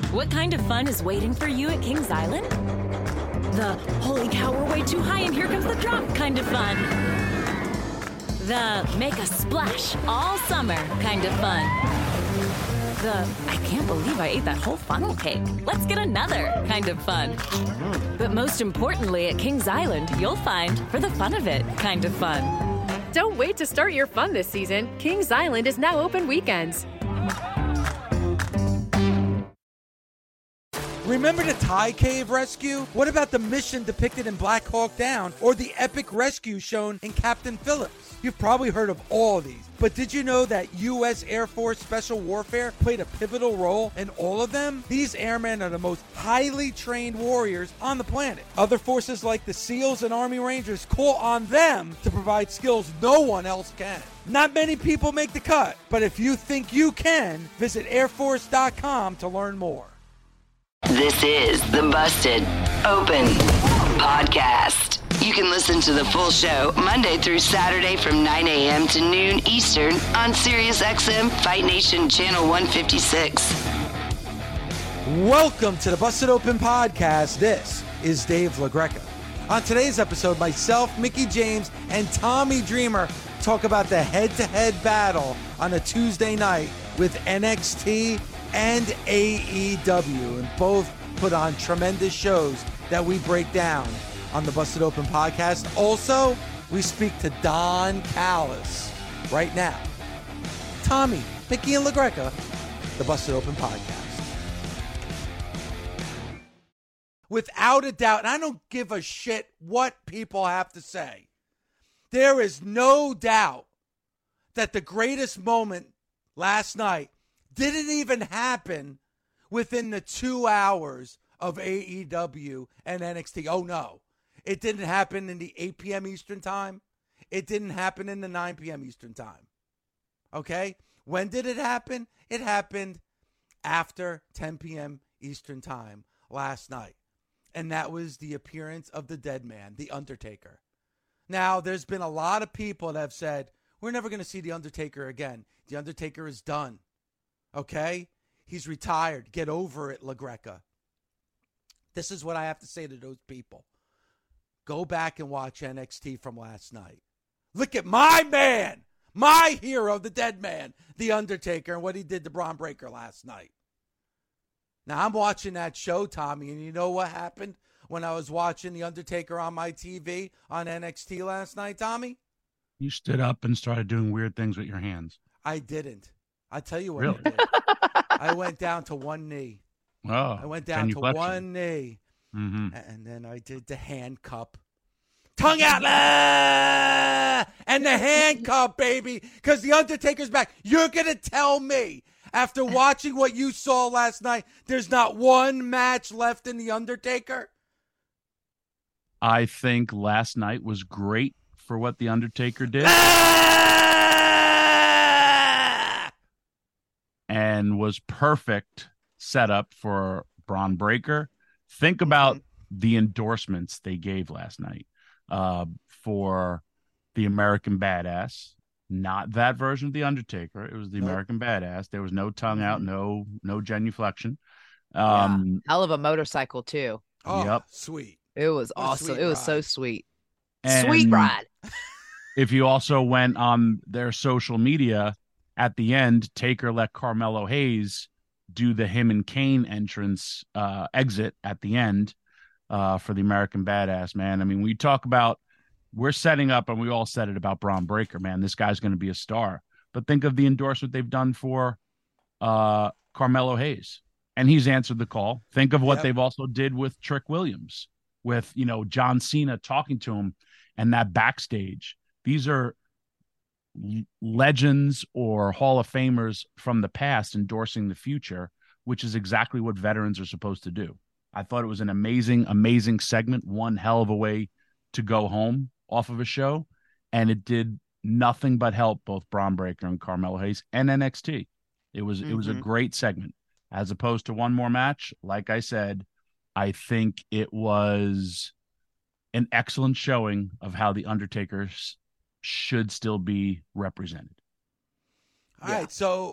What kind of fun is waiting for you at Kings Island? The holy cow, we're way too high and here comes the drop kind of fun. The make a splash all summer kind of fun. The I can't believe I ate that whole funnel cake. Let's get another kind of fun. But most importantly, at Kings Island, you'll find for the fun of it kind of fun. Don't wait to start your fun this season. Kings Island is now open weekends. Remember the Thai cave rescue? What about the mission depicted in Black Hawk Down or the epic rescue shown in Captain Phillips? You've probably heard of all of these, but did you know that U.S. Air Force Special Warfare played a pivotal role in all of them? These airmen are the most highly trained warriors on the planet. Other forces like the SEALs and Army Rangers call on them to provide skills no one else can. Not many people make the cut, but if you think you can, visit airforce.com to learn more. This is the Busted Open Podcast. You can listen to the full show Monday through Saturday from 9 a.m. to noon Eastern on SiriusXM Fight Nation Channel 156. Welcome to the Busted Open Podcast. This is Dave LaGreca. On today's episode, myself, Mickey James, and Tommy Dreamer talk about the head-to-head battle on a Tuesday night with NXT and AEW, and both put on tremendous shows that we break down on the Busted Open Podcast. Also, we speak to Don Callis right now. Tommy, Mickey, and LaGreca, the Busted Open Podcast. Without a doubt, and I don't give a shit what people have to say, there is no doubt that the greatest moment last night didn't even happen within the 2 hours of AEW and NXT. Oh, no. It didn't happen in the 8 p.m. Eastern time. It didn't happen in the 9 p.m. Eastern time. Okay? When did it happen? It happened after 10 p.m. Eastern time last night. And that was the appearance of the dead man, The Undertaker. Now, there's been a lot of people that have said, we're never going to see The Undertaker again. The Undertaker is done. Okay? He's retired. Get over it, LaGreca. This is what I have to say to those people. Go back and watch NXT from last night. Look at my man, my hero, the dead man, The Undertaker, and what he did to Braun Breaker last night. Now, I'm watching that show, Tommy, and you know what happened when I was watching The Undertaker on my TV on NXT last night, Tommy? You stood up and started doing weird things with your hands. I didn't. I'll tell you what Really? I did. I went down to one knee. Oh, I went down to one knee. Mm-hmm. And then I did the hand cup. Tongue out! And the hand cup, baby. Because The Undertaker's back. You're going to tell me, after watching what you saw last night, there's not one match left in The Undertaker? I think last night was great for what The Undertaker did. And was perfect setup for Braun Breaker. Think about the endorsements they gave last night for the American Badass. Not that version of The Undertaker. It was the American Badass. There was no tongue out, no genuflection. Hell of a motorcycle too. Oh, Yep. Sweet. It was awesome. It was ride. so sweet. And Sweet ride. If you also went on their social media, at the end, Taker let Carmelo Hayes do the him and Kane entrance exit at the end for the American Badass, man. I mean, we talk about, we're setting up, and we all said it about Braun Breaker, man. This guy's going to be a star. But think of the endorsement they've done for Carmelo Hayes, and he's answered the call. Think of what they've also did with Trick Williams, with, you know, John Cena talking to him and that backstage. These are legends or Hall of Famers from the past endorsing the future, which is exactly what veterans are supposed to do. I thought it was an amazing segment, one hell of a way to go home off of a show, and it did nothing but help both Braun Breaker and Carmelo Hayes and NXT. It was a great segment. As opposed to one more match, like I said, I think it was an excellent showing of how the Undertaker should still be represented. All right, so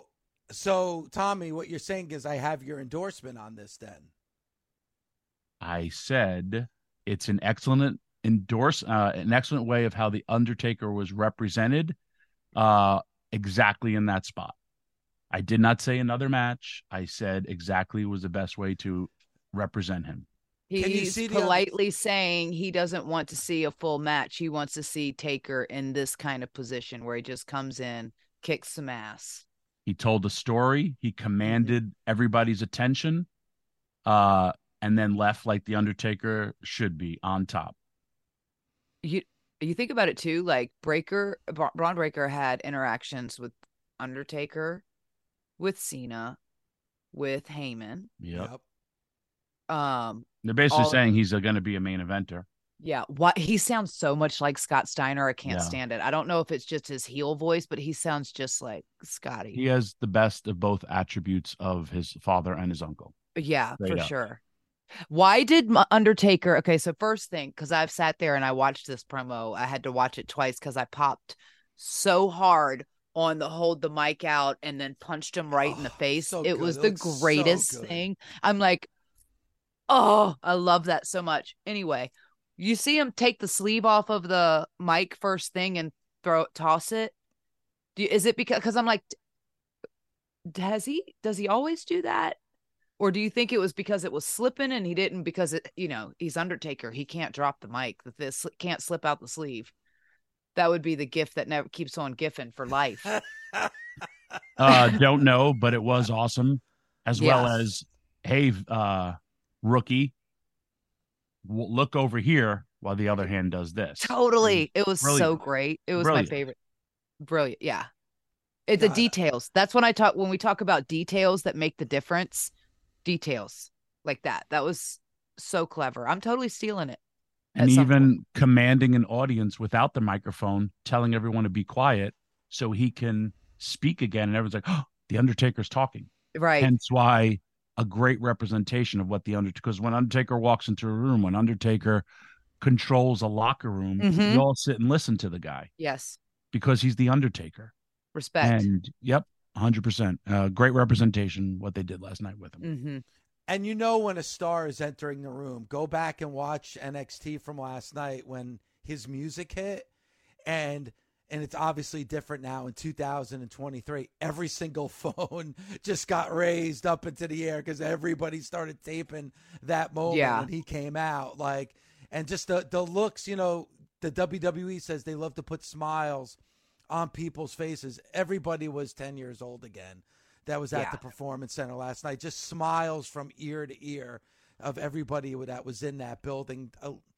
So, Tommy, what you're saying is I have your endorsement on this then. I said it's an excellent an excellent way of how the Undertaker was represented exactly in that spot. I did not say another match. I said exactly was the best way to represent him. He's politely saying he doesn't want to see a full match. He wants to see Taker in this kind of position where he just comes in, kicks some ass. He told a story. He commanded everybody's attention, and then left like the Undertaker should be, on top. You think about it too, like Braun Breaker had interactions with Undertaker, with Cena, with Heyman. Yep. They're basically saying he's going to be a main eventer. Yeah. What he sounds so much like Scott Steiner. I can't stand it. I don't know if it's just his heel voice, but he sounds just like Scotty. He has the best of both attributes of his father and his uncle. Yeah, for sure. Why did Undertaker? Okay, so first thing, because I've sat there and I watched this promo. I had to watch it twice because I popped so hard on the hold the mic out and then punched him right in the face. So it was the greatest thing. I'm like, oh, I love that so much. Anyway, you see him take the sleeve off of the mic first thing and toss it. Is it because I'm like, does he always do that? Or do you think it was because it was slipping and he didn't, because he's Undertaker. He can't drop the mic. This can't slip out the sleeve. That would be the gift that never keeps on gifting for life. Don't know, but it was awesome. As well as, hey, rookie, look over here while the other hand does this. Totally. It was so great. It was my favorite. Brilliant. Yeah. It's the details. That's when we talk about details that make the difference. Details like that. That was so clever. I'm totally stealing it. And even commanding an audience without the microphone, telling everyone to be quiet so he can speak again. And everyone's like, oh, the Undertaker's talking. Right. Hence why a great representation of what the Undertaker, because when Undertaker walks into a room, when Undertaker controls a locker room, you all sit and listen to the guy. Yes. Because he's the Undertaker. Respect. And 100%. Great representation, what they did last night with him. Mm-hmm. And when a star is entering the room, go back and watch NXT from last night when his music hit. And it's obviously different now in 2023. Every single phone just got raised up into the air because everybody started taping that moment when he came out. And just the looks, the WWE says they love to put smiles on people's faces. Everybody was 10 years old again. That was at the Performance Center last night. Just smiles from ear to ear of everybody that was in that building.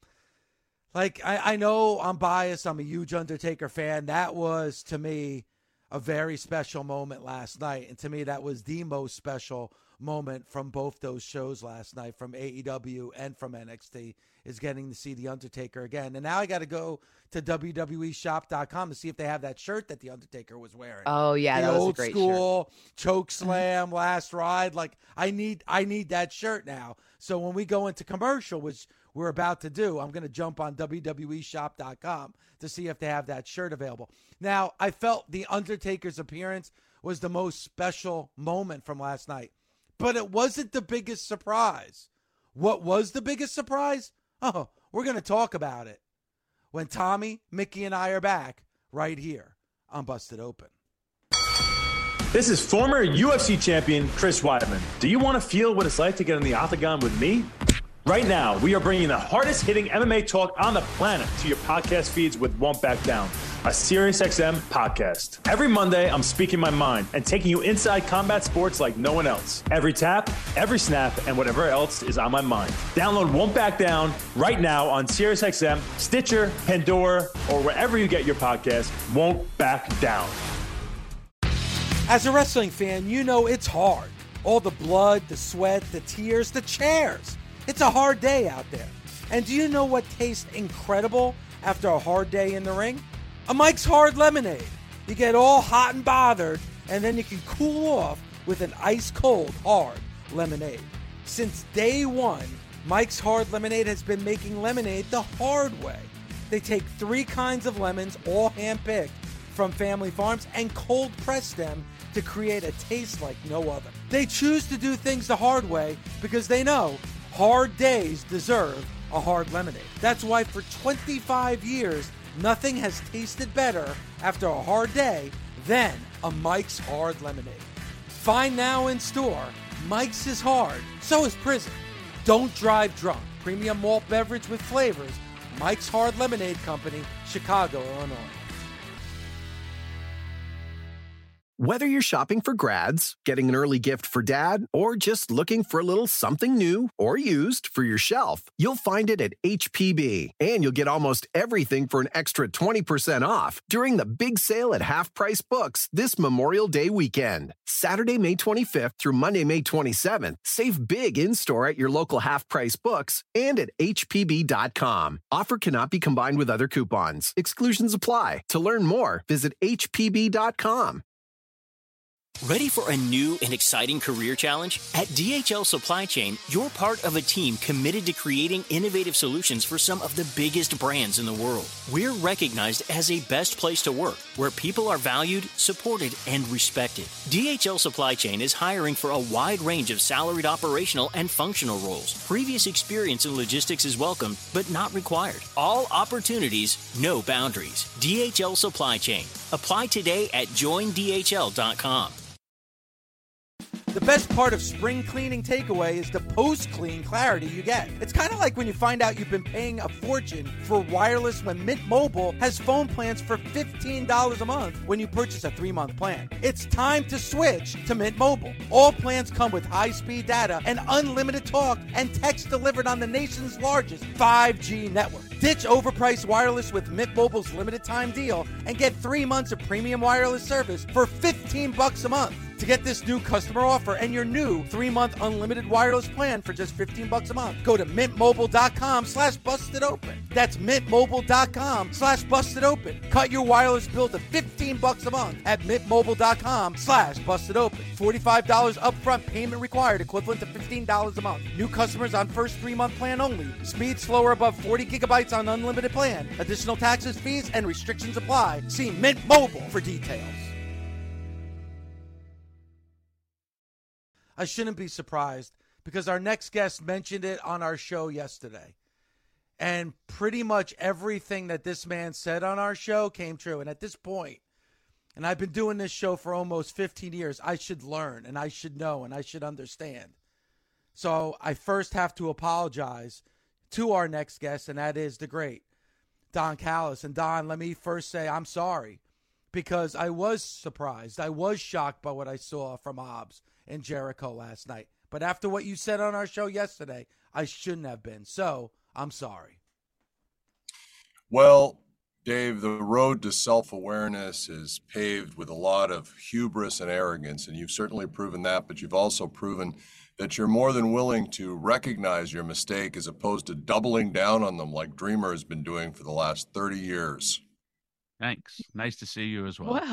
I know I'm biased. I'm a huge Undertaker fan. That was, to me, a very special moment last night. And to me, that was the most special moment from both those shows last night, from AEW and from NXT, is getting to see The Undertaker again. And now I got to go to WWEshop.com to see if they have that shirt that The Undertaker was wearing. Oh, yeah, that was a great shirt. The old school choke slam, last ride. I need that shirt now. So when we go into commercial, which we're about to do, I'm going to jump on WWEshop.com to see if they have that shirt available. Now, I felt The Undertaker's appearance was the most special moment from last night, but it wasn't the biggest surprise. What was the biggest surprise? Oh, we're going to talk about it when Tommy, Mickey, and I are back right here on Busted Open. This is former UFC champion Chris Weidman. Do you want to feel what it's like to get in the octagon with me? Right now, we are bringing the hardest-hitting MMA talk on the planet to your podcast feeds with Won't Back Down, a SiriusXM podcast. Every Monday, I'm speaking my mind and taking you inside combat sports like no one else. Every tap, every snap, and whatever else is on my mind. Download Won't Back Down right now on SiriusXM, Stitcher, Pandora, or wherever you get your podcast. Won't Back Down. As a wrestling fan, it's hard. All the blood, the sweat, the tears, the chairs. It's a hard day out there. And do you know what tastes incredible after a hard day in the ring? A Mike's Hard Lemonade. You get all hot and bothered, and then you can cool off with an ice-cold hard lemonade. Since day one, Mike's Hard Lemonade has been making lemonade the hard way. They take 3 kinds of lemons, all hand-picked, from family farms and cold press them to create a taste like no other. They choose to do things the hard way because they know hard days deserve a hard lemonade. That's why for 25 years, nothing has tasted better after a hard day than a Mike's Hard Lemonade. Find now in store, Mike's is hard, so is prison. Don't drive drunk. Premium malt beverage with flavors. Mike's Hard Lemonade Company, Chicago, Illinois. Whether you're shopping for grads, getting an early gift for dad, or just looking for a little something new or used for your shelf, you'll find it at HPB. And you'll get almost everything for an extra 20% off during the big sale at Half Price Books this Memorial Day weekend. Saturday, May 25th through Monday, May 27th. Save big in-store at your local Half Price Books and at HPB.com. Offer cannot be combined with other coupons. Exclusions apply. To learn more, visit HPB.com. Ready for a new and exciting career challenge? At DHL Supply Chain, you're part of a team committed to creating innovative solutions for some of the biggest brands in the world. We're recognized as a best place to work, where people are valued, supported, and respected. DHL Supply Chain is hiring for a wide range of salaried operational and functional roles. Previous experience in logistics is welcome, but not required. All opportunities, no boundaries. DHL Supply Chain. Apply today at joindhl.com. The best part of spring cleaning takeaway is the post-clean clarity you get. It's kind of like when you find out you've been paying a fortune for wireless when Mint Mobile has phone plans for $15 a month when you purchase a 3-month plan. It's time to switch to Mint Mobile. All plans come with high-speed data and unlimited talk and text delivered on the nation's largest 5G network. Ditch overpriced wireless with Mint Mobile's limited time deal and get 3 months of premium wireless service for $15 a month. To get this new customer offer and your new 3-month unlimited wireless plan for just $15 a month, go to mintmobile.com/bustedopen. That's mintmobile.com/bustedopen. Cut your wireless bill to $15 a month at mintmobile.com/bustedopen. $45 upfront payment required, equivalent to $15 a month. New customers on first 3-month plan only. Speed slower above 40 gigabytes on unlimited plan. Additional taxes, fees, and restrictions apply. See Mint Mobile for details. I shouldn't be surprised because our next guest mentioned it on our show yesterday. And pretty much everything that this man said on our show came true. And at this point, and I've been doing this show for almost 15 years, I should learn and I should know and I should understand. So I first have to apologize to our next guest, and that is the great Don Callis. And Don, let me first say I'm sorry because I was surprised. I was shocked by what I saw from Hobbs and Jericho last night. But after what you said on our show yesterday, I shouldn't have been. So I'm sorry. Well, Dave, the road to self-awareness is paved with a lot of hubris and arrogance, and you've certainly proven that, but you've also proven that you're more than willing to recognize your mistake as opposed to doubling down on them like Dreamer has been doing for the last 30 years. Thanks. Nice to see you as well. Wow.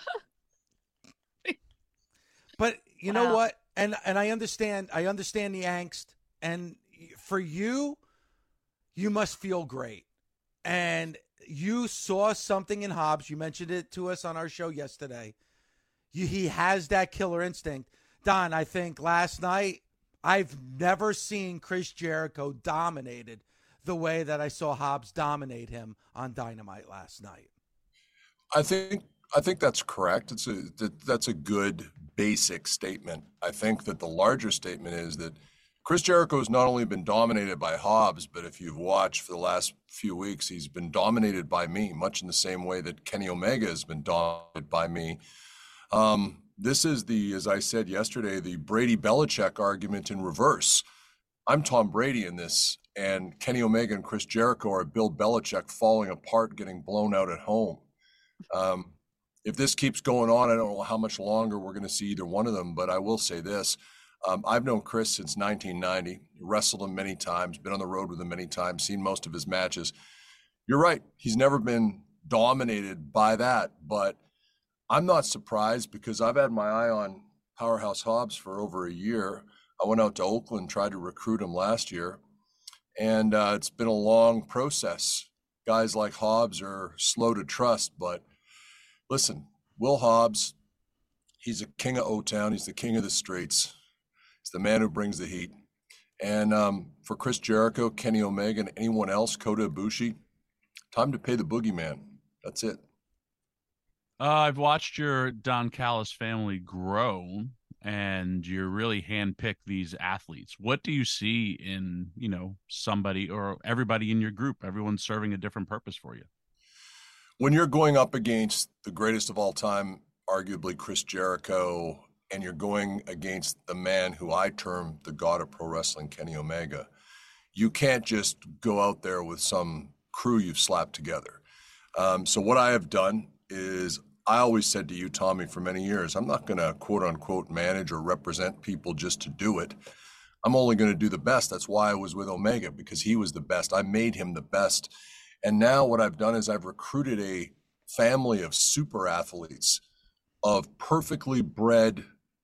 But you know what? And I understand the angst. And for you, you must feel great. And you saw something in Hobbs. You mentioned it to us on our show yesterday. He has that killer instinct. Don, I think last night, I've never seen Chris Jericho dominated the way that I saw Hobbs dominate him on Dynamite last night. I think that's correct. That's a good basic statement. I think that the larger statement is that Chris Jericho has not only been dominated by Hobbs, but if you've watched for the last few weeks, he's been dominated by me, much in the same way that Kenny Omega has been dominated by me. This is as I said yesterday, the Brady Belichick argument in reverse. I'm Tom Brady in this, and Kenny Omega and Chris Jericho are Bill Belichick falling apart, getting blown out at home. If this keeps going on, I don't know how much longer we're going to see either one of them, but I will say this. I've known Chris since 1990, wrestled him many times, been on the road with him many times, seen most of his matches. You're right. He's never been dominated by that, but I'm not surprised because I've had my eye on Powerhouse Hobbs for over a year. I went out to Oakland, tried to recruit him last year, and it's been a long process. Guys like Hobbs are slow to trust, but Listen, Will Hobbs, he's a king of O-Town. He's the king of the streets. He's the man who brings the heat. And for Chris Jericho, Kenny Omega, and anyone else, Kota Ibushi, time to pay the boogeyman. That's it. I've watched your Don Callis family grow, and you really handpick these athletes. What do you see in, somebody or everybody in your group? Everyone's serving a different purpose for you. When you're going up against the greatest of all time, arguably Chris Jericho, and you're going against the man who I term the god of pro wrestling, Kenny Omega, you can't just go out there with some crew you've slapped together. So what I have done is, I always said to you, Tommy, for many years, I'm not going to quote unquote manage or represent people just to do it. I'm only going to do the best. That's why I was with Omega, because he was the best. I made him the best. And now what I've done is I've recruited a family of super athletes, of perfectly bred,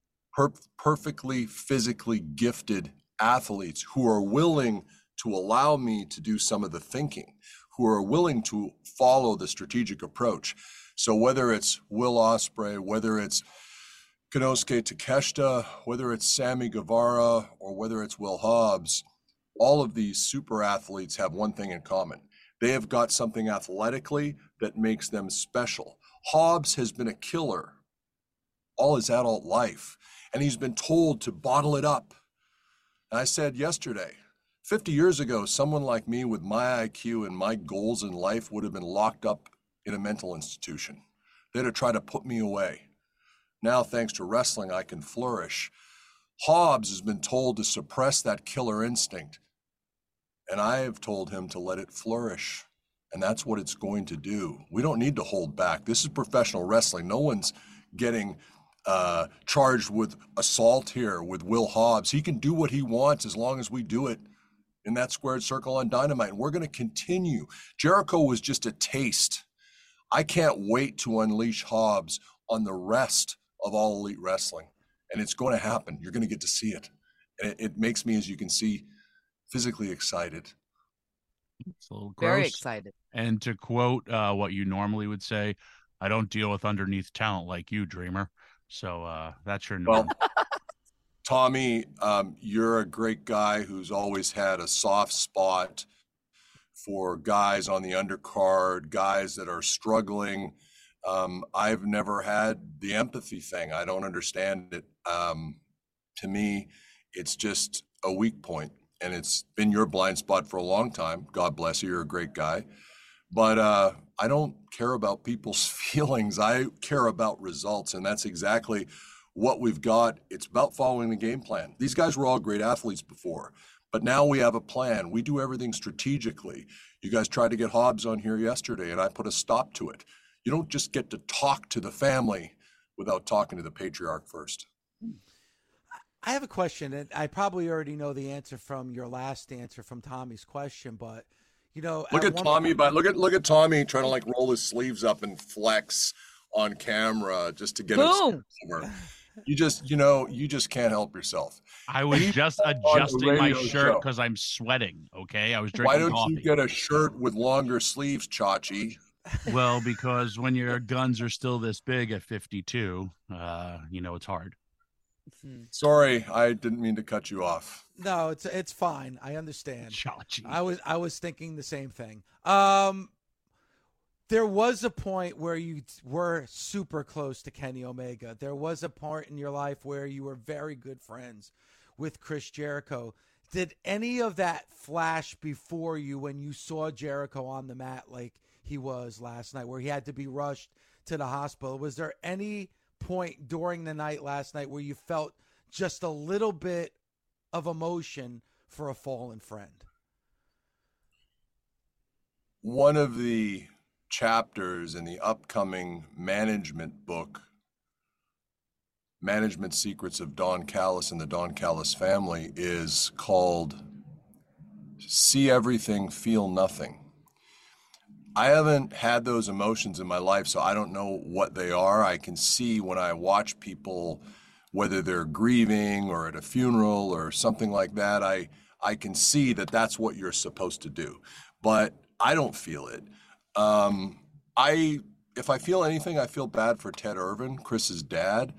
perfectly physically gifted athletes who are willing to allow me to do some of the thinking, who are willing to follow the strategic approach. So whether it's Will Ospreay, whether it's Konosuke Takeshita, whether it's Sammy Guevara, or whether it's Will Hobbs, all of these super athletes have one thing in common. They have got something athletically that makes them special. Hobbs has been a killer all his adult life, and he's been told to bottle it up. And I said yesterday, 50 years ago, someone like me with my IQ and my goals in life would have been locked up in a mental institution. They'd have tried to put me away. Now, thanks to wrestling, I can flourish. Hobbs has been told to suppress that killer instinct, and I have told him to let it flourish, and that's what it's going to do. We don't need to hold back. This is professional wrestling. No one's getting charged with assault here with Will Hobbs. He can do what he wants as long as we do it in that squared circle on Dynamite, and we're going to continue. Jericho was just a taste. I can't wait to unleash Hobbs on the rest of All Elite Wrestling, and it's going to happen. You're going to get to see it, and it makes me, as you can see, physically excited. It's a little gross. Very excited. And to quote what you normally would say, I don't deal with underneath talent like you, Dreamer. So that's your norm. Well, Tommy, you're a great guy who's always had a soft spot for guys on the undercard, guys that are struggling. I've never had the empathy thing. I don't understand it. To me, it's just a weak point, and it's been your blind spot for a long time. God bless you. You're a great guy. But I don't care about people's feelings. I care about results, and that's exactly what we've got. It's about following the game plan. These guys were all great athletes before, but now we have a plan. We do everything strategically. You guys tried to get Hobbs on here yesterday, and I put a stop to it. You don't just get to talk to the family without talking to the patriarch first. I have a question, and I probably already know the answer from your last answer from Tommy's question, but look at Tommy, but look at Tommy trying to like roll his sleeves up and flex on camera just to get himself over. You just can't help yourself. I was just adjusting my shirt because I'm sweating. Okay, I was drinking coffee. Why don't you get a shirt with longer sleeves, Chachi? Well, because when your guns are still this big at 52, it's hard. Sorry, I didn't mean to cut you off. No, it's fine. I understand. Chachi. I was thinking the same thing. There was a point where you were super close to Kenny Omega. There was a part in your life where you were very good friends with Chris Jericho. Did any of that flash before you when you saw Jericho on the mat like he was last night, where he had to be rushed to the hospital? Was there any point during the night last night where you felt just a little bit of emotion for a fallen friend? One of the chapters in the upcoming management book, Management Secrets of Don Callis and the Don Callis Family, is called See Everything, Feel Nothing. I haven't had those emotions in my life, so I don't know what they are. I can see when I watch people, whether they're grieving or at a funeral or something like that, I can see that that's what you're supposed to do. But I don't feel it. I if I feel anything, I feel bad for Ted Irvin, Chris's dad.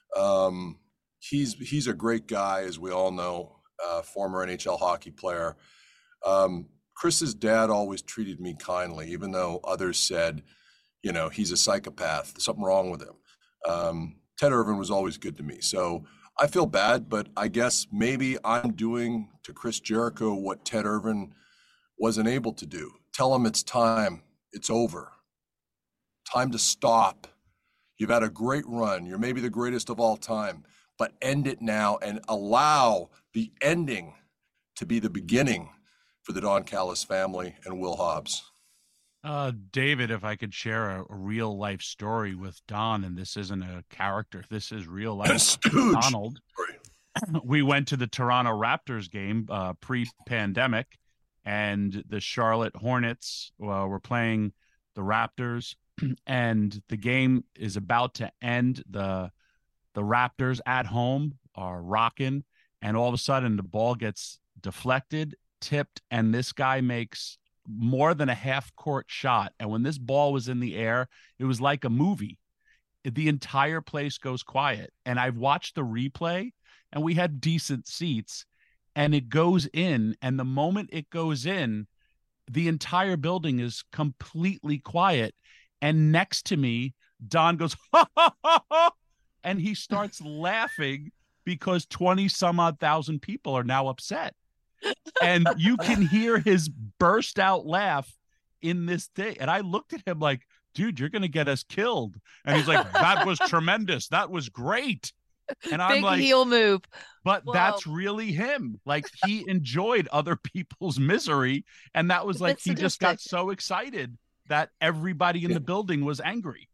He's a great guy, as we all know, former NHL hockey player. Chris's dad always treated me kindly, even though others said, he's a psychopath, there's something wrong with him. Ted Irvin was always good to me. So I feel bad, but I guess maybe I'm doing to Chris Jericho what Ted Irvin wasn't able to do. Tell him it's time. It's over. Time to stop. You've had a great run. You're maybe the greatest of all time, but end it now and allow the ending to be the beginning for the Don Callis family and Will Hobbs. David, if I could share a real life story with Don, and this isn't a character, this is real life. Donald, we went to the Toronto Raptors game pre-pandemic, and the Charlotte Hornets were playing the Raptors, and the game is about to end. The Raptors at home are rocking, and all of a sudden the ball gets deflected, tipped, and this guy makes more than a half-court shot. And when this ball was in the air, it was like a movie. The entire place goes quiet. And I've watched the replay, and we had decent seats, and it goes in. And the moment it goes in, the entire building is completely quiet. And next to me, Don goes, ha, ha, ha, ha, and he starts laughing because 20 some odd thousand people are now upset. And you can hear his burst out laugh in this day. And I looked at him like, dude, you're going to get us killed. And he's like, that was tremendous. That was great. And I'm Big like, heel move. But Whoa. That's really him. Like, he enjoyed other people's misery. And that was like, he just got so excited that everybody in the building was angry.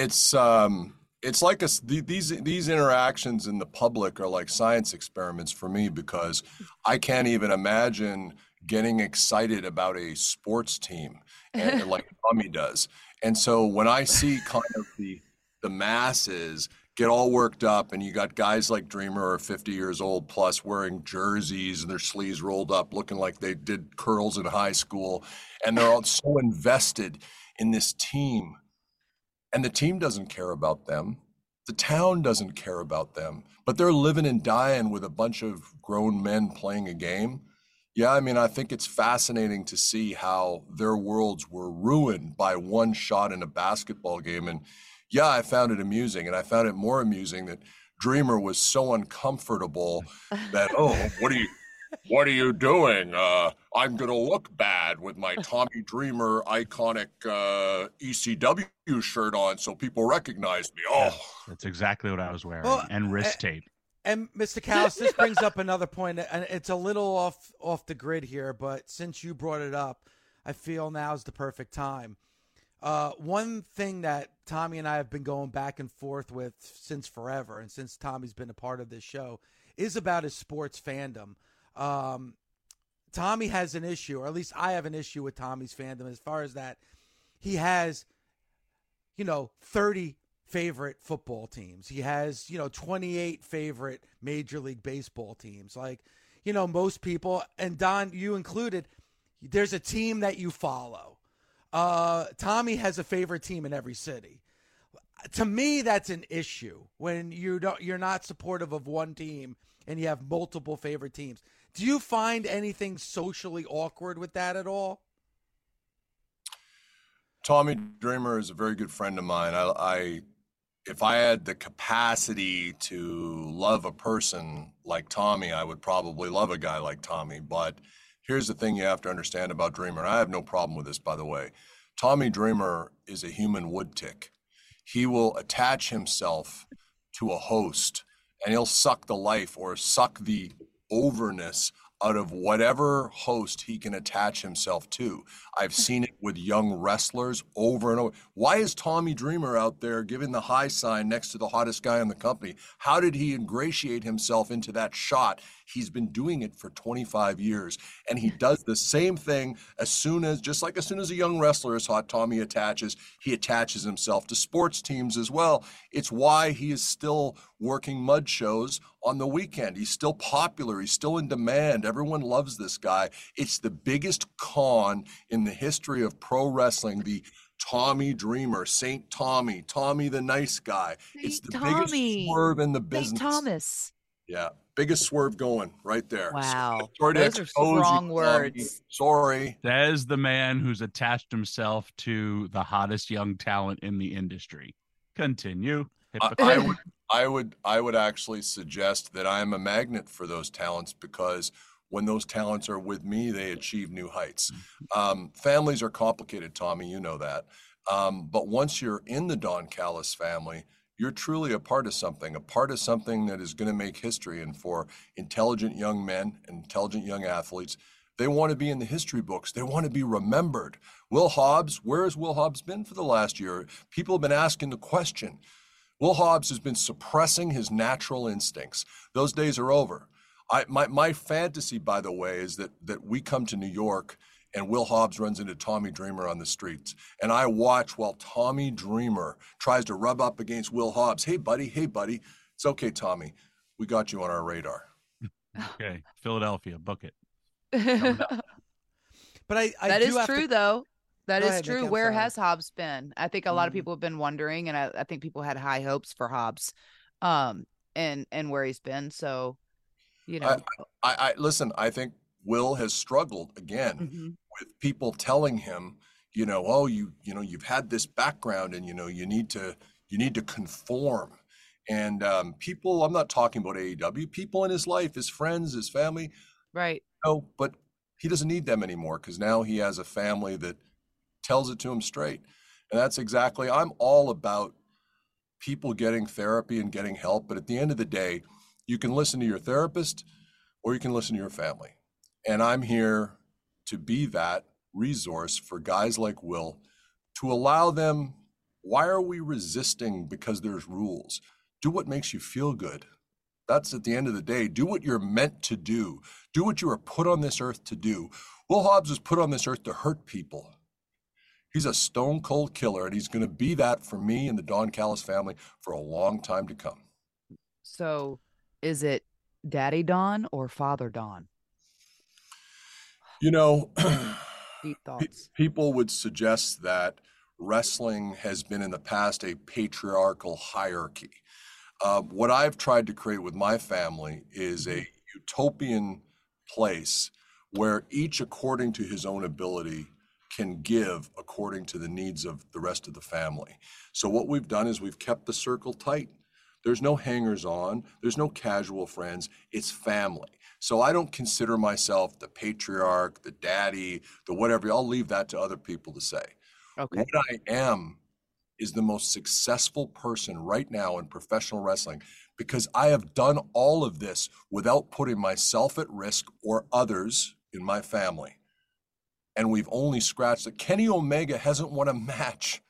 It's like these interactions in the public are like science experiments for me, because I can't even imagine getting excited about a sports team and like Tommy does. And so when I see kind of the masses get all worked up, and you got guys like Dreamer are 50 years old plus wearing jerseys and their sleeves rolled up looking like they did curls in high school, and they're all so invested in this team. And the team doesn't care about them. The town doesn't care about them, but they're living and dying with a bunch of grown men playing a game. Yeah, I mean, I think it's fascinating to see how their worlds were ruined by one shot in a basketball game. And yeah, I found it amusing, and I found it more amusing that Dreamer was so uncomfortable that, oh, what are you doing? I'm going to look bad with my Tommy Dreamer iconic ECW shirt on so people recognize me. Oh, that's exactly what I was wearing, and wrist tape. And Mr. Callis, this brings up another point, and it's a little off the grid here, but since you brought it up, I feel now's the perfect time. One thing that Tommy and I have been going back and forth with since forever, and since Tommy's been a part of this show, is about his sports fandom. Tommy has an issue, or at least I have an issue with Tommy's fandom, as far as that he has, 30 favorite football teams. He has, 28 favorite Major League Baseball teams. Like, most people, and Don, you included, there's a team that you follow. Tommy has a favorite team in every city. To me, that's an issue when you're not supportive of one team and you have multiple favorite teams. Do you find anything socially awkward with that at all? Tommy Dreamer is a very good friend of mine. If I had the capacity to love a person like Tommy, I would probably love a guy like Tommy. But here's the thing you have to understand about Dreamer. And I have no problem with this, by the way. Tommy Dreamer is a human wood tick. He will attach himself to a host, and he'll suck the life or suck the overness out of whatever host he can attach himself to. I've seen it with young wrestlers over and over. Why is Tommy Dreamer out there giving the high sign next to the hottest guy in the company? How did he ingratiate himself into that shot? He's been doing it for 25 years, and he does the same thing as soon as a young wrestler is hot, he attaches himself to sports teams as well. It's why he is still working mud shows on the weekend. He's still popular. He's still in demand. Everyone loves this guy. It's the biggest con in the history of pro wrestling, the Tommy Dreamer, Saint Tommy, Tommy the nice guy. It's the biggest swerve in the business. St. Thomas. Yeah, biggest swerve going right there. Wow. Sorry to Those are expose strong you, words. Tommy. Sorry. Says the man who's attached himself to the hottest young talent in the industry. Continue. I would actually suggest that I'm a magnet for those talents, because when those talents are with me, they achieve new heights. Families are complicated, Tommy, you know that. But once you're in the Don Callis family, you're truly a part of something that is going to make history. And for intelligent young men, intelligent young athletes, they want to be in the history books. They want to be remembered. Will Hobbs, where has Will Hobbs been for the last year? People have been asking the question. Will Hobbs has been suppressing his natural instincts. Those days are over. My fantasy, by the way, is that we come to New York and Will Hobbs runs into Tommy Dreamer on the streets. And I watch while Tommy Dreamer tries to rub up against Will Hobbs. Hey, buddy. It's okay, Tommy. We got you on our radar. Okay. Philadelphia, book it. But that is true, though. That is true. Nick, where has Hobbs been? I think a lot of people have been wondering, and I think people had high hopes for Hobbs, and where he's been. So, you know, I listen. I think Will has struggled again with people telling him, you've had this background, and you need to conform. And people, I'm not talking about AEW. People in his life, his friends, his family, right? No, but he doesn't need them anymore, because now he has a family that tells it to him straight. And that's exactly, I'm all about people getting therapy and getting help. But at the end of the day, you can listen to your therapist or you can listen to your family. And I'm here to be that resource for guys like Will, to allow them, why are we resisting because there's rules? Do what makes you feel good. That's at the end of the day. Do what you're meant to do. Do what you were put on this earth to do. Will Hobbs was put on this earth to hurt people. He's a stone cold killer, and he's going to be that for me and the Don Callis family for a long time to come. So is it Daddy Don or Father Don? Deep thoughts. People would suggest that wrestling has been in the past a patriarchal hierarchy. What I've tried to create with my family is a utopian place where each, according to his own ability, can give according to the needs of the rest of the family. So what we've done is we've kept the circle tight. There's no hangers on. There's no casual friends. It's family. So I don't consider myself the patriarch, the daddy, the whatever. I'll leave that to other people to say. Okay. What I am is the most successful person right now in professional wrestling, because I have done all of this without putting myself at risk or others in my family. And we've only scratched it. Kenny Omega hasn't won a match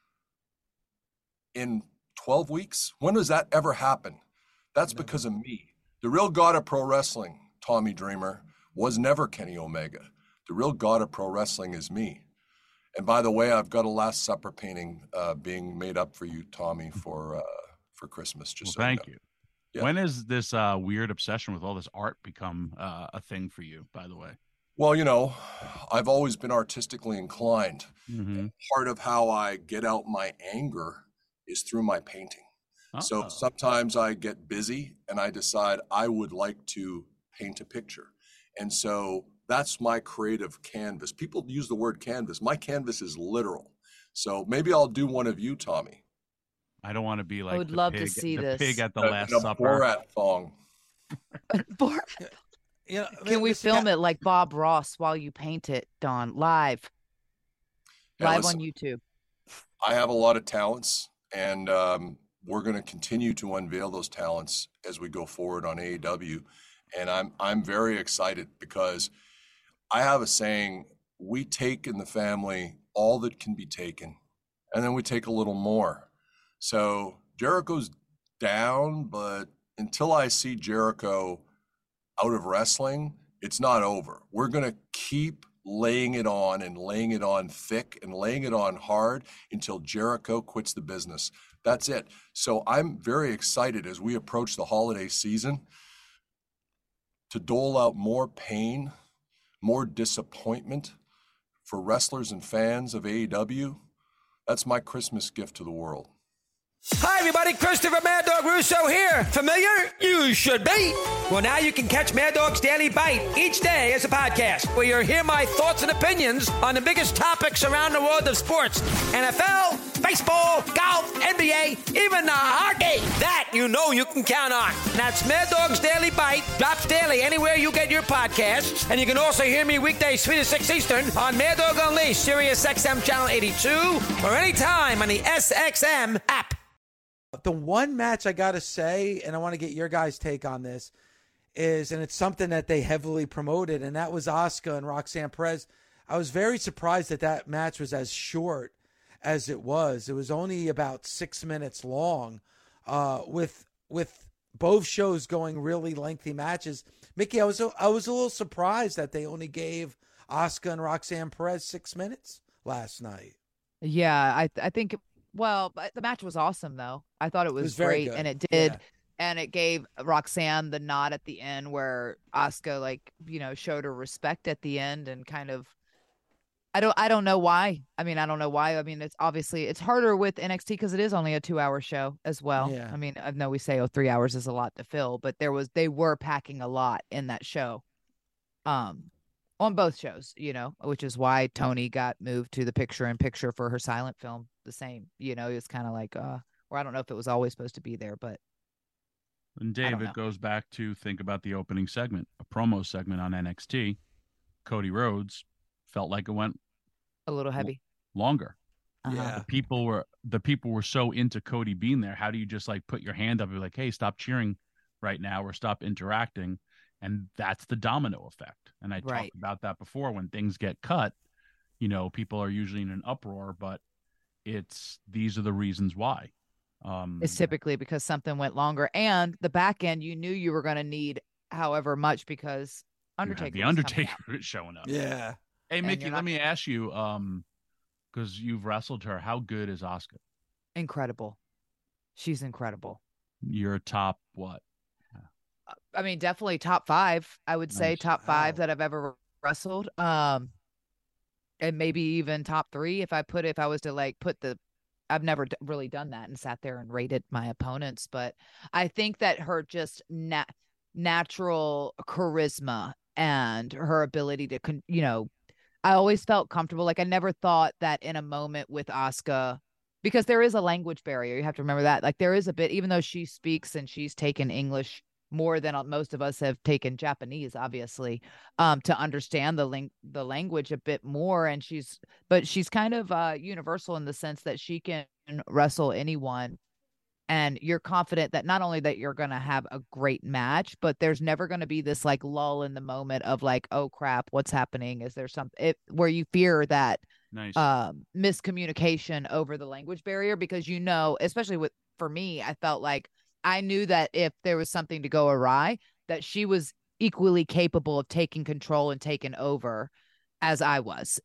in 12 weeks. When does that ever happen? That's because of me. The real god of pro wrestling, Tommy Dreamer, was never Kenny Omega. The real god of pro wrestling is me. And by the way, I've got a Last Supper painting being made up for you, Tommy, for Christmas. Thank you. Yeah. When is this weird obsession with all this art become a thing for you, by the way? Well, I've always been artistically inclined. Mm-hmm. Part of how I get out my anger is through my painting. Uh-oh. So sometimes I get busy and I decide I would like to paint a picture. And so that's my creative canvas. People use the word canvas. My canvas is literal. So maybe I'll do one of you, Tommy. I don't want to be like I would love to see this. Pig at the Last Supper. Borat thong. Can we film it like Bob Ross while you paint it, Don, live on YouTube? I have a lot of talents, and we're going to continue to unveil those talents as we go forward on AEW. And I'm very excited, because I have a saying: we take in the family all that can be taken, and then we take a little more. So Jericho's down, but until I see Jericho out of wrestling, it's not over. We're going to keep laying it on and laying it on thick and laying it on hard until Jericho quits the business. That's it. So I'm very excited as we approach the holiday season to dole out more pain, more disappointment for wrestlers and fans of AEW, That's my Christmas gift to the world. Hi, everybody. Christopher Mad Dog Russo here. Familiar? You should be. Well, now you can catch Mad Dog's Daily Bite each day as a podcast, where you'll hear my thoughts and opinions on the biggest topics around the world of sports. NFL, baseball, golf, NBA, even the hockey. That you know you can count on. That's Mad Dog's Daily Bite. Drops daily anywhere you get your podcasts. And you can also hear me weekdays 3 to 6 Eastern on Mad Dog Unleashed, Sirius XM Channel 82, or anytime on the SXM app. The one match I got to say, and I want to get your guys' take on this, is, and it's something that they heavily promoted, and that was Asuka and Roxanne Perez. I was very surprised that that match was as short as it was. It was only about 6 minutes long, with both shows going really lengthy matches. Mickey, I was a little surprised that they only gave Asuka and Roxanne Perez 6 minutes last night. Yeah, I think. Well, the match was awesome, though. I thought it was great, and it did. Yeah. And it gave Roxanne the nod at the end where Asuka, showed her respect at the end and kind of, I don't know why. I don't know why. It's harder with NXT because it is only a 2-hour show as well. Yeah. I know we say, 3 hours is a lot to fill, but they were packing a lot in that show. On both shows, which is why Tony got moved to the picture-in-picture for her silent film. The same, it's kind of like, or I don't know if it was always supposed to be there, but. And Dave, it goes back to think about the opening segment, a promo segment on NXT. Cody Rhodes felt like it went a little heavy, longer. Yeah, the people were so into Cody being there. How do you just put your hand up and be like, hey, stop cheering right now or stop interacting? And that's the domino effect. And I talked about that before. When things get cut, people are usually in an uproar, but these are the reasons why. It's typically because something went longer, and the back end you knew you were going to need however much because Undertaker is showing up. Yeah. Hey, Mickey, let me ask you, because you've wrestled her, how good is Asuka? Incredible. She's incredible. You're top what? Definitely top 5. I would say top 5 that I've ever wrestled. And maybe even top 3 if I was to I've never really done that and sat there and rated my opponents, but I think that her just natural charisma and her ability to, I always felt comfortable. I never thought that in a moment with Asuka, because there is a language barrier. You have to remember that. There is a bit, even though she speaks and she's taken English more than most of us have taken Japanese, obviously, to understand the language a bit more. And she's kind of universal in the sense that she can wrestle anyone. And you're confident that not only that you're going to have a great match, but there's never going to be this lull in the moment of oh crap, what's happening? Is there something where you fear that miscommunication over the language barrier? Because, especially for me, I felt like I knew that if there was something to go awry, that she was equally capable of taking control and taking over as I was,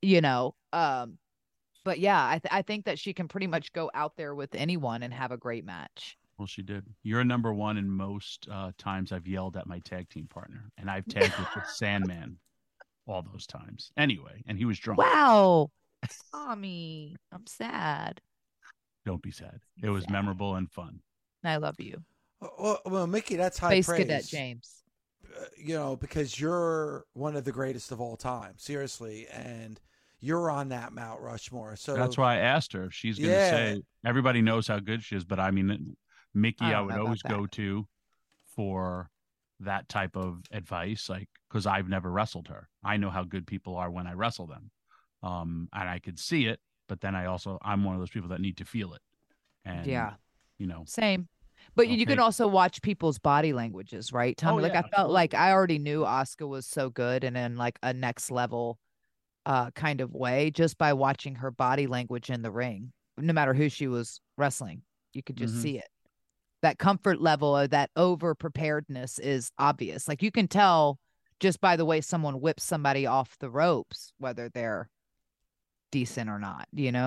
But yeah, I think that she can pretty much go out there with anyone and have a great match. Well, she did. You're number one in most times I've yelled at my tag team partner, and I've tagged with Sandman all those times. Anyway, and he was drunk. Wow. Tommy, I'm sad. Don't be sad. It was memorable and fun. I love you. Well, Mickey, that's high praise. Space Cadet James. Because you're one of the greatest of all time, seriously, and you're on that Mount Rushmore. So that's why I asked her if she's going to say. Everybody knows how good she is, but Mickey, I would always go to for that type of advice, because I've never wrestled her. I know how good people are when I wrestle them, and I could see it. But then I'm one of those people that need to feel it, and same. But you can also watch people's body languages, right, Tommy? I felt like I already knew Asuka was so good and in a next level kind of way just by watching her body language in the ring. No matter who she was wrestling, you could just see it. That comfort level or that over preparedness is obvious. You can tell just by the way someone whips somebody off the ropes, whether they're decent or not,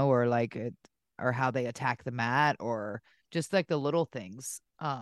or how they attack the mat or just the little things.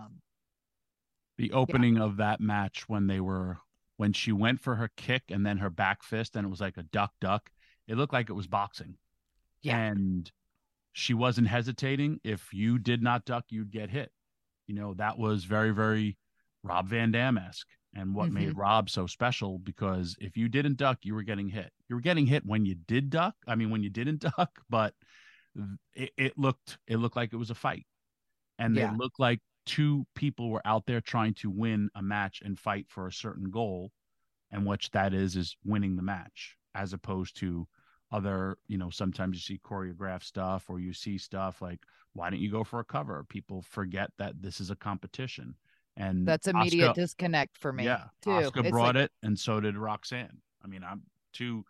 The opening of that match when she went for her kick and then her back fist and it was like a duck. It looked like it was boxing. Yeah. And she wasn't hesitating. If you did not duck, you'd get hit. That was very, very Rob Van Dam-esque, and what made Rob so special, because if you didn't duck, you were getting hit. You were getting hit when you did duck. I mean, when you didn't duck, but it looked like it was a fight, and it looked like two people were out there trying to win a match and fight for a certain goal, and which that is winning the match, as opposed to other, sometimes you see choreographed stuff, or you see stuff like, why don't you go for a cover? People forget that this is a competition. And that's immediate disconnect for me. Yeah. too. Asuka brought it, and so did Roxanne. I mean, two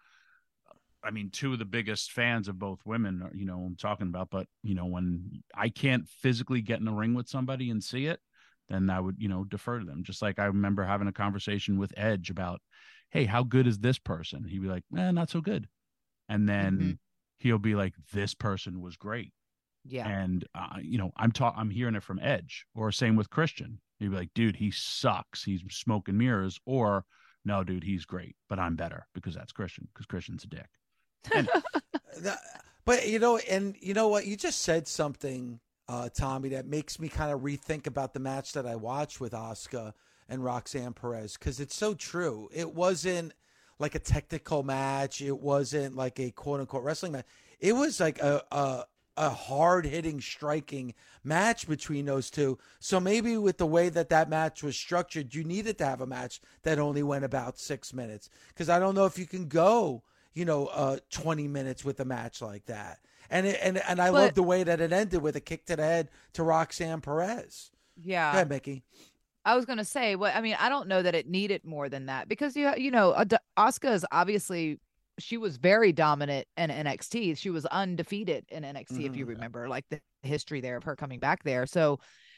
of the biggest fans of both women, I'm talking about, but when I can't physically get in a ring with somebody and see it, then I would, defer to them. Just like I remember having a conversation with Edge about, hey, how good is this person? He'd be like, not so good. And then he'll be like, this person was great. Yeah. And, I'm hearing it from Edge, or same with Christian. He'd be like, dude, he sucks. He's smoke and mirrors. Or, no, dude, he's great, but I'm better because that's Christian, because Christian's a dick. And, but, and you know what? You just said something, Tommy, that makes me kind of rethink about the match that I watched with Asuka and Roxanne Perez, because it's so true. It wasn't like a technical match. It wasn't like a quote-unquote wrestling match. It was like a hard-hitting, striking match between those two. So maybe with the way that match was structured, you needed to have a match that only went about 6 minutes, because I don't know if you can go 20 minutes with a match like that. And I love the way that it ended with a kick to the head to Roxanne Perez. Yeah. Go ahead, Mickey. I was going to say, I don't know that it needed more than that, because, Asuka is obviously, she was very dominant in NXT. She was undefeated in NXT, if you remember, like the history there of her coming back there. So,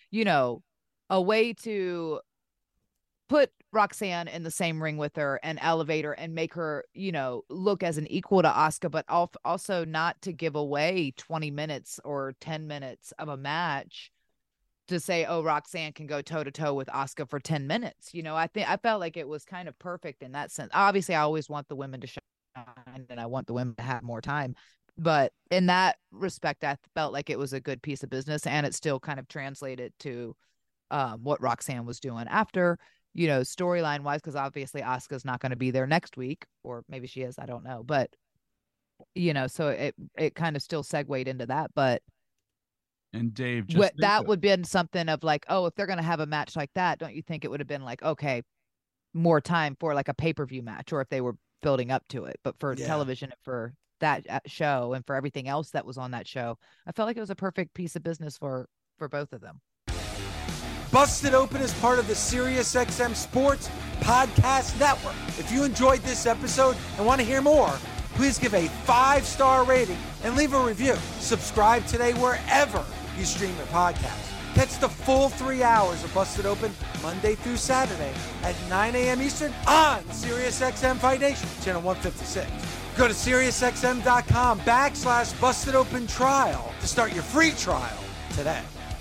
a way to put Roxanne in the same ring with her and elevate her and make her, look as an equal to Asuka, but also not to give away 20 minutes or 10 minutes of a match to say, oh, Roxanne can go toe to toe with Asuka for 10 minutes. I felt like it was kind of perfect in that sense. Obviously, I always want the women to shine and I want the women to have more time. But in that respect, I felt like it was a good piece of business, and it still kind of translated to what Roxanne was doing after, storyline wise, because obviously Asuka's not going to be there next week, or maybe she is, I don't know. But, so it kind of still segued into that. But and Dave, that would have been something of like, oh, if they're going to have a match like that, don't you think it would have been like, okay, more time for like a pay-per-view match, or if they were building up to it? But for television, for that show and for everything else that was on that show, I felt like it was a perfect piece of business for both of them. Busted Open is part of the SiriusXM Sports Podcast Network. If you enjoyed this episode and want to hear more, please give a 5-star rating and leave a review. Subscribe today wherever you stream your podcast. Catch the full 3 hours of Busted Open Monday through Saturday at 9 a.m. Eastern on SiriusXM Fight Nation, channel 156. Go to SiriusXM.com/Busted Open Trial to start your free trial today.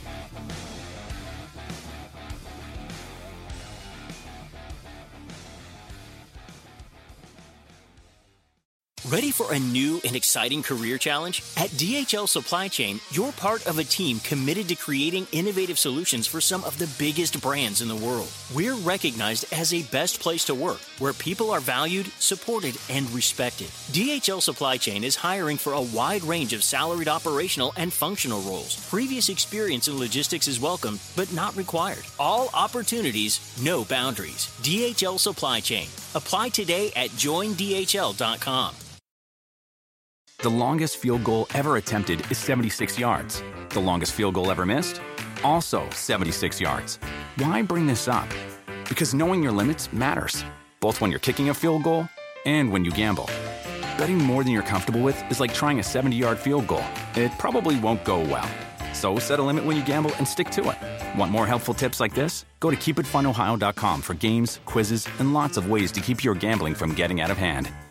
Ready for a new and exciting career challenge? At DHL Supply Chain, you're part of a team committed to creating innovative solutions for some of the biggest brands in the world. We're recognized as a best place to work, where people are valued, supported, and respected. DHL Supply Chain is hiring for a wide range of salaried operational and functional roles. Previous experience in logistics is welcome, but not required. All opportunities, no boundaries. DHL Supply Chain. Apply today at joindhl.com. The longest field goal ever attempted is 76 yards. The longest field goal ever missed? Also 76 yards. Why bring this up? Because knowing your limits matters, both when you're kicking a field goal and when you gamble. Betting more than you're comfortable with is like trying a 70-yard field goal. It probably won't go well. So set a limit when you gamble and stick to it. Want more helpful tips like this? Go to keepitfunohio.com for games, quizzes, and lots of ways to keep your gambling from getting out of hand.